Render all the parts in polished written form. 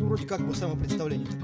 вроде как бы самопредставление такое.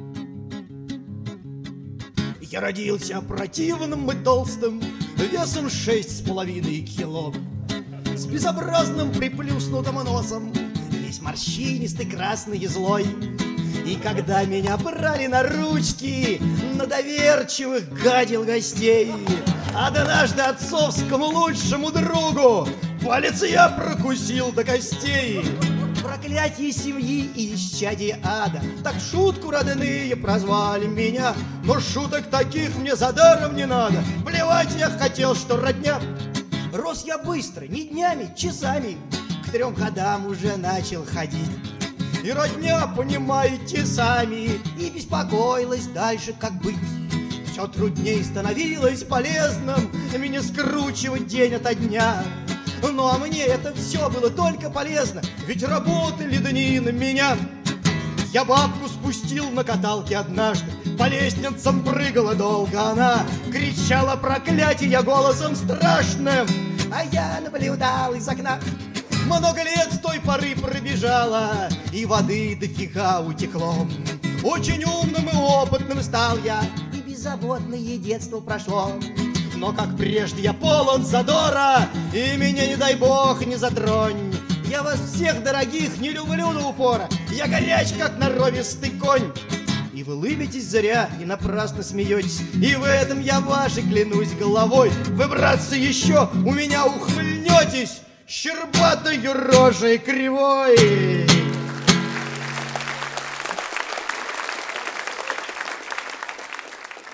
Я родился противным и толстым, весом 6,5 кило, с безобразным приплюснутым носом, весь морщинистый, красный и злой. И когда меня брали на ручки, на доверчивых гадил гостей, однажды отцовскому лучшему другу палец я прокусил до костей. Проклятие семьи и исчадие ада, так в шутку родные прозвали меня. Но шуток таких мне за даром не надо, плевать я хотел, что родня. Рос я быстро, не днями, часами, к 3 годам уже начал ходить. И родня, понимаете сами, и беспокоилась дальше, как быть. Все труднее становилось полезным меня скручивать день ото дня. Ну а мне это все было только полезно, ведь работали дни на меня. Я бабку спустил на каталке однажды, по лестницам прыгала долго она, кричала проклятие голосом страшным, а я наблюдал из окна. Много лет с той поры пробежала, и воды дофига утекло. Очень умным и опытным стал я, и беззаботное детство прошло. Но как прежде я полон задора, и меня, не дай бог, не затронь. Я вас всех, дорогих, не люблю до упора, я горяч, как норовистый конь. И вы улыбитесь зря, и напрасно смеетесь, и в этом я вашей клянусь головой. Вы, братцы, еще у меня ухмыльнетесь щербатой рожей кривой.